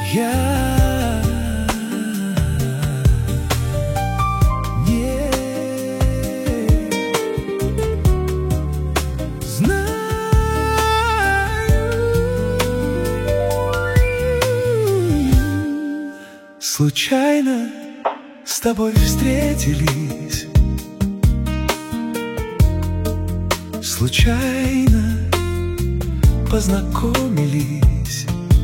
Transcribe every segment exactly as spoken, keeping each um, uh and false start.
Я не знаю. Случайно с тобой встретились, случайно познакомились.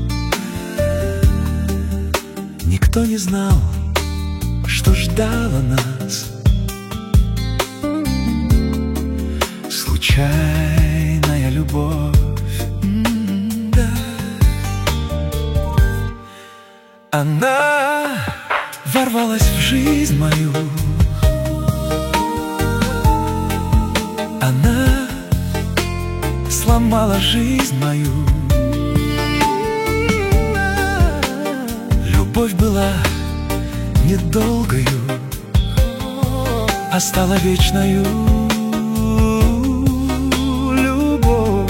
Никто не знал, что ждало нас. Случайная любовь, да. Она ворвалась в жизнь мою. Она сломала жизнь мою. Любовь была недолгою, а стала вечною. Любовь.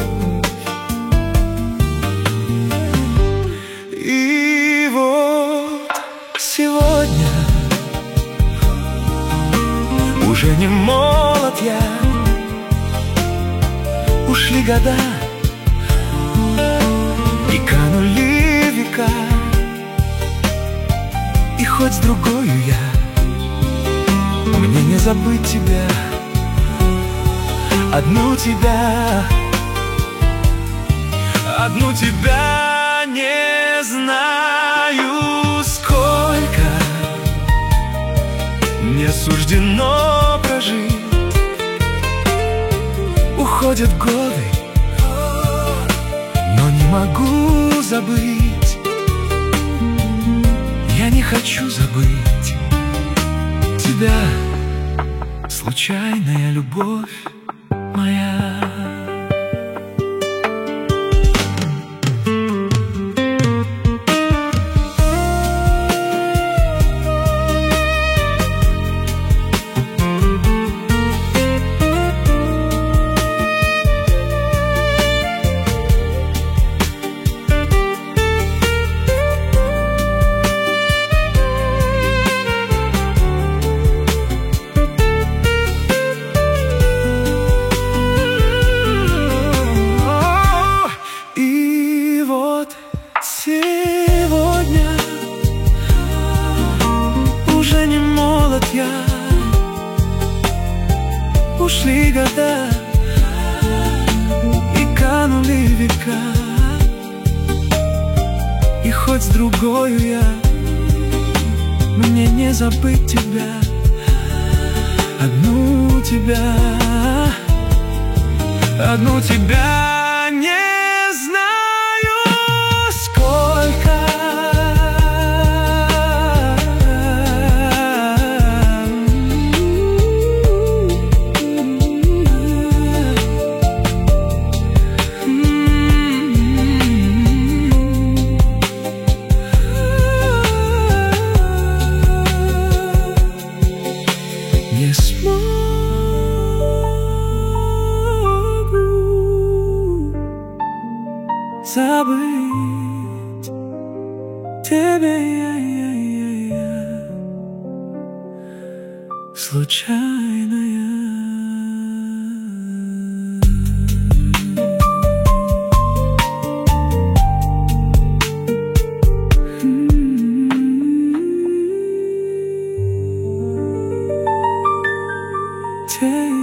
И вот сегодня уже не молод я. Ушли года и канули века. И хоть с другою я, мне не забыть тебя, одну тебя, одну тебя. Не знаю, сколько мне суждено прожить. Уходят годы, но не могу забыть. Я не хочу забыть тебя, случайная любовь моя. Сегодня уже не молод я. Ушли года и канули века. И хоть с другою я, мне не забыть тебя, одну тебя, одну тебя. Не знаю, сколько не смогу забыть тебя, я, я, я, я. Случайная. Take